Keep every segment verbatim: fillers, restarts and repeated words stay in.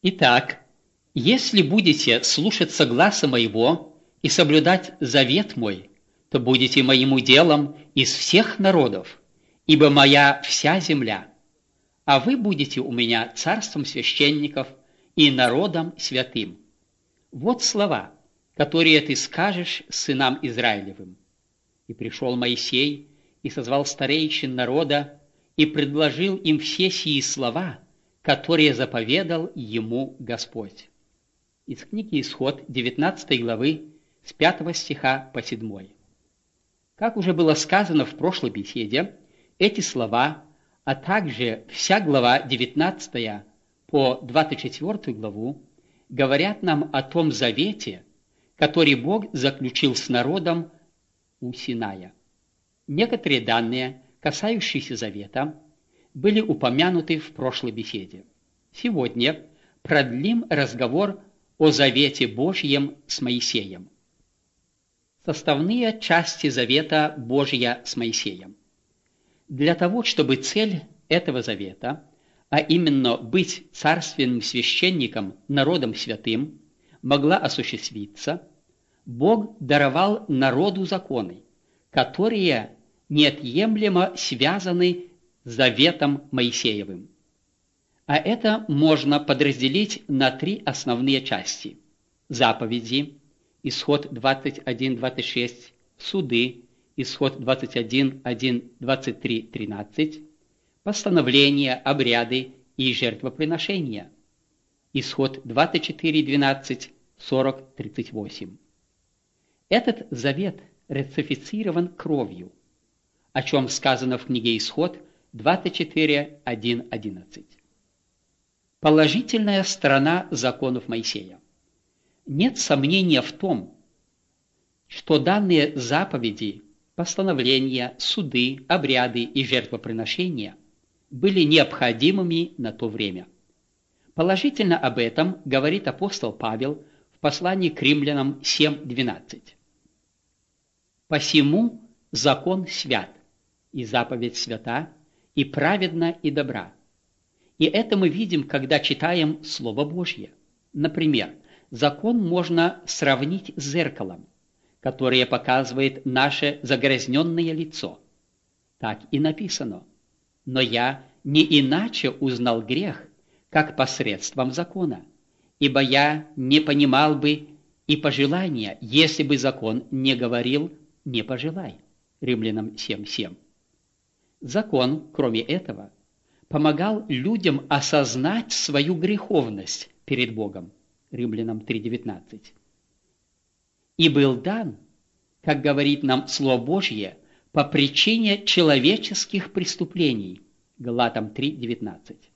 Итак, если будете слушаться гласа моего и соблюдать завет мой, то будете моим уделом из всех народов, ибо моя вся земля, а вы будете у меня царством священников и народом святым. Вот слова, которые ты скажешь сынам Израилевым. И пришел Моисей и созвал старейшин народа и предложил им все сии слова, которые заповедал ему Господь. Из книги Исход девятнадцатой главы с пятого стиха по седьмой. Как уже было сказано в прошлой беседе, эти слова, а также вся глава девятнадцатая по двадцать четвёртую главу говорят нам о том завете, который Бог заключил с народом у Синая. Некоторые данные, касающиеся завета, были упомянуты в прошлой беседе. Сегодня продлим разговор о завете Божьем с Моисеем. Составные части завета Божия с Моисеем. Для того, чтобы цель этого завета, а именно быть царственным священником, народом святым, могла осуществиться, Бог даровал народу законы, которые неотъемлемо связаны с заветом Моисеевым. А это можно подразделить на три основные части: заповеди, Исход двадцать один двадцать шесть, суды, Исход двадцать один один двадцать три тринадцать, постановления, обряды и жертвоприношения, Исход двадцать четыре двенадцать сорок тридцать восемь. Этот завет ратифицирован кровью, о чем сказано в книге Исход двадцать четыре один одиннадцать. Положительная сторона законов Моисея. Нет сомнения в том, что данные заповеди, постановления, суды, обряды и жертвоприношения были необходимыми на то время. Положительно об этом говорит апостол Павел в послании к римлянам семь двенадцать. «Посему закон свят, и заповедь свята, и праведна, и добра». И это мы видим, когда читаем Слово Божье. Например, закон можно сравнить с зеркалом, которое показывает наше загрязненное лицо. Так и написано: «Но я не иначе узнал грех, как посредством закона, ибо я не понимал бы и пожелания, если бы закон не говорил: не пожелай». Римлянам семь семь. Закон, кроме этого, помогал людям осознать свою греховность перед Богом. Римлянам три девятнадцать. И был дан, как говорит нам Слово Божье, по причине человеческих преступлений. Галатам три девятнадцать.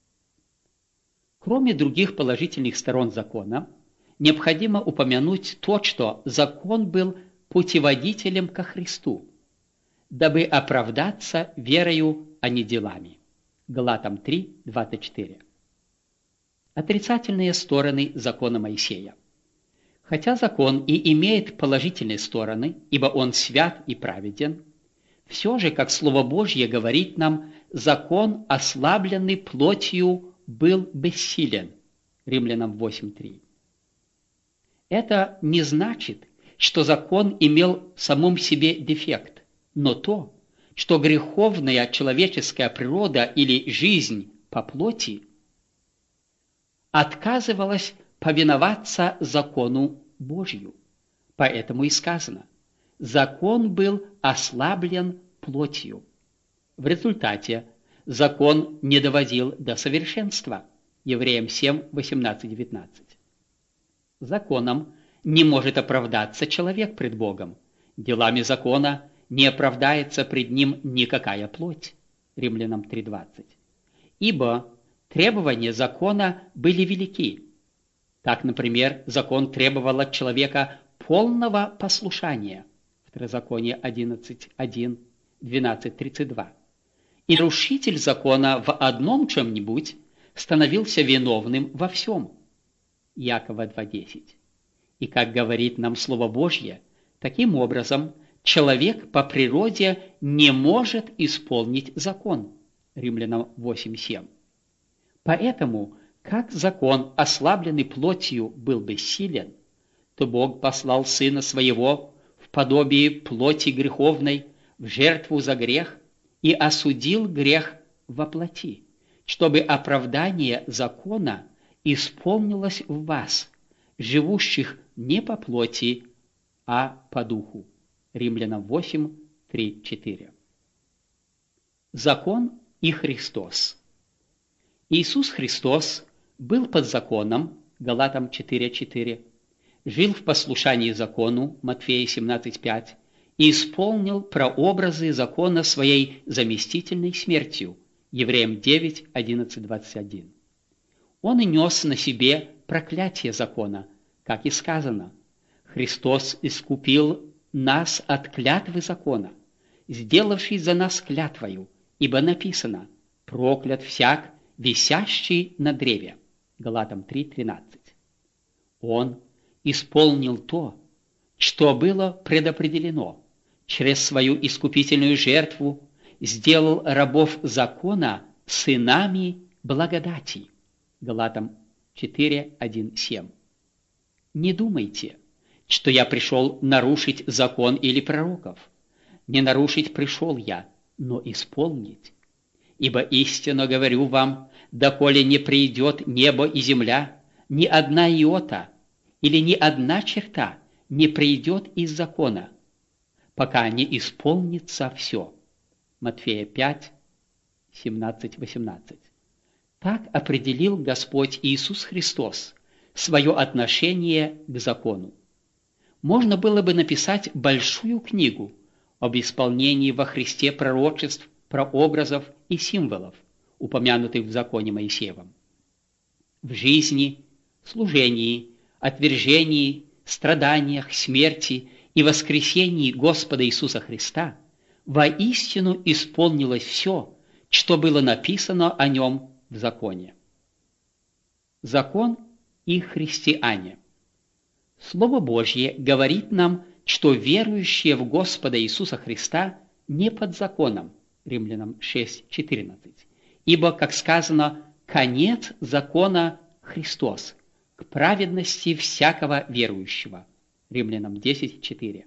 Кроме других положительных сторон закона, необходимо упомянуть то, что закон был путеводителем ко Христу, дабы оправдаться верою, а не делами. Галатам три двадцать четыре. Отрицательные стороны закона Моисея. Хотя закон и имеет положительные стороны, ибо он свят и праведен, все же, как Слово Божье говорит нам, закон, ослабленный плотью, был бессилен. Римлянам восемь три. Это не значит, что закон имел в самом себе дефект, но то, что греховная человеческая природа или жизнь по плоти отказывалась повиноваться закону Божью. Поэтому и сказано: закон был ослаблен плотью. В результате закон не доводил до совершенства. Евреям семь восемнадцать девятнадцать. Законом не может оправдаться человек пред Богом. Делами закона не оправдается пред ним никакая плоть. Римлянам три двадцать. Ибо требования закона были велики. Так, например, закон требовал от человека полного послушания. Второзаконие одиннадцать один, двенадцать тридцать два. И нарушитель закона в одном чем-нибудь становился виновным во всем. Иакова два десять. И, как говорит нам Слово Божье, таким образом человек по природе не может исполнить закон. Римлянам восемь семь. Поэтому, Как закон, ослабленный плотью, был бессилен, то Бог послал Сына Своего в подобие плоти греховной, в жертву за грех, и осудил грех во плоти, чтобы оправдание закона исполнилось в вас, живущих не по плоти, а по духу. Римлянам восемь, три, четыре. Закон и Христос. Иисус Христос был под законом, Галатам четыре, четыре, жил в послушании закону, Матфея семнадцать, пять, и исполнил прообразы закона своей заместительной смертью, Евреям девять, одиннадцать, двадцать один. Он и нес на себе проклятие закона, как и сказано: Христос искупил нас от клятвы закона, сделавший за нас клятвою, ибо написано: проклят всяк, висящий на древе. Галатам три, тринадцать. Он исполнил то, что было предопределено, через свою искупительную жертву сделал рабов закона сынами благодати. Галатам четыре, один, семь. Не думайте, что я пришел нарушить закон или пророков. Не нарушить пришел я, но исполнить. Ибо истинно говорю вам, доколе не придет небо и земля, ни одна иота или ни одна черта не придет из закона, пока не исполнится все. Матфея пять, семнадцать, восемнадцать. Так определил Господь Иисус Христос свое отношение к закону. Можно было бы написать большую книгу об исполнении во Христе пророчеств, прообразов и символов, упомянутых в законе Моисеевом. В жизни, служении, отвержении, страданиях, смерти и воскресении Господа Иисуса Христа воистину исполнилось все, что было написано о нем в законе. Закон и христиане. Слово Божье говорит нам, что верующие в Господа Иисуса Христа не под законом, Римлянам шесть, четырнадцать, ибо, как сказано, конец закона Христос, к праведности всякого верующего, Римлянам десять, четыре.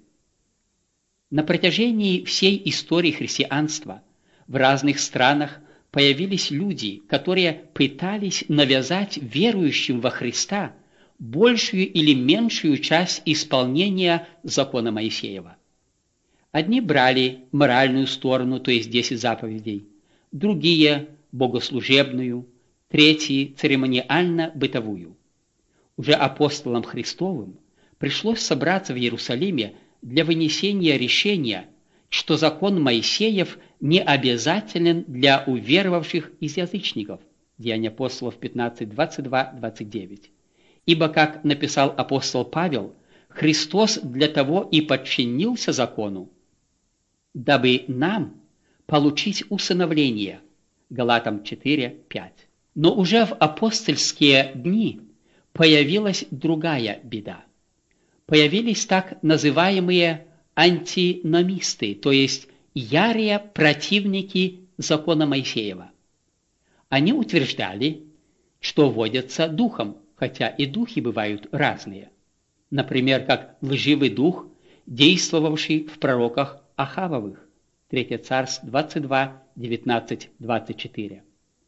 На протяжении всей истории христианства в разных странах появились люди, которые пытались навязать верующим во Христа большую или меньшую часть исполнения закона Моисеева. Одни брали моральную сторону, то есть десять заповедей, другие – богослужебную, третьи – церемониально-бытовую. Уже апостолам Христовым пришлось собраться в Иерусалиме для вынесения решения, что закон Моисеев не обязателен для уверовавших из язычников. Деяния апостолов пятнадцать, двадцать два, двадцать девять. Ибо, как написал апостол Павел, Христос для того и подчинился закону, дабы нам получить усыновление. Галатам четыре, пять. Но уже в апостольские дни появилась другая беда. Появились так называемые антиномисты, то есть ярые противники закона Моисеева. Они утверждали, что водятся духом, хотя и духи бывают разные. Например, как лживый дух, действовавший в пророках Ахавовых, третье Царств двадцать два, девятнадцать, двадцать четыре.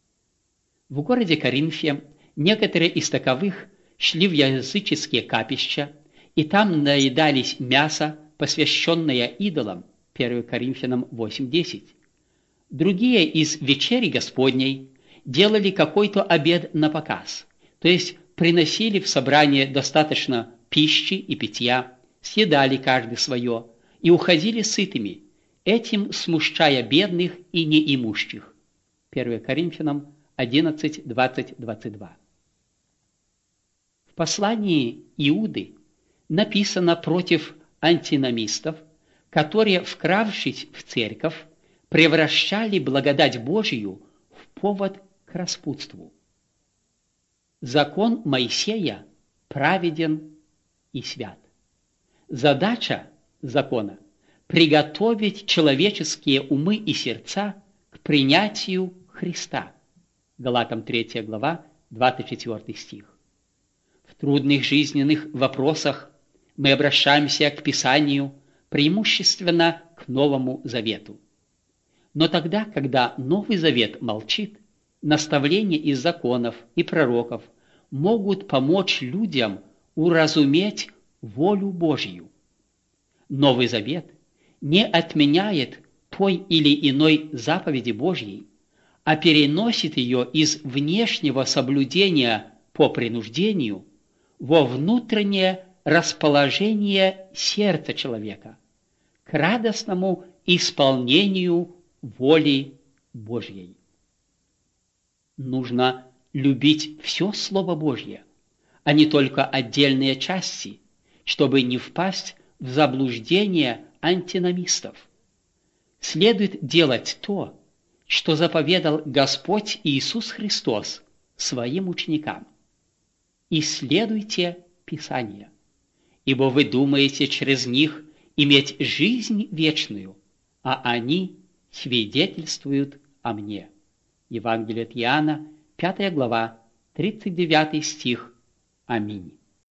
В городе Коринфе некоторые из таковых шли в языческие капища, и там наедались мясо, посвященное идолам, первое Коринфянам восемь, десять. Другие из вечери Господней делали какой-то обед на показ, то есть приносили в собрание достаточно пищи и питья, съедали каждый свое и уходили сытыми, этим смущая бедных и неимущих. первое Коринфянам одиннадцать, двадцать, двадцать два. В послании Иуды написано против антиномистов, которые, вкравшись в церковь, превращали благодать Божию в повод к распутству. Закон Моисея праведен и свят. Задача закона – приготовить человеческие умы и сердца к принятию Христа. Галатам третья глава, двадцать четвёртый стих. В трудных жизненных вопросах мы обращаемся к Писанию, преимущественно к Новому Завету. Но тогда, когда Новый Завет молчит, наставления из законов и пророков могут помочь людям уразуметь волю Божью. Новый Завет не отменяет той или иной заповеди Божьей, а переносит ее из внешнего соблюдения по принуждению во внутреннее расположение сердца человека к радостному исполнению воли Божьей. Нужно любить все Слово Божье, а не только отдельные части, чтобы не впасть в заблуждение антиномистов. Следует делать то, что заповедал Господь Иисус Христос своим ученикам. Исследуйте Писания, ибо вы думаете через них иметь жизнь вечную, а они свидетельствуют о мне. Евангелие от Иоанна, пятая глава, тридцать девятый стих. Аминь.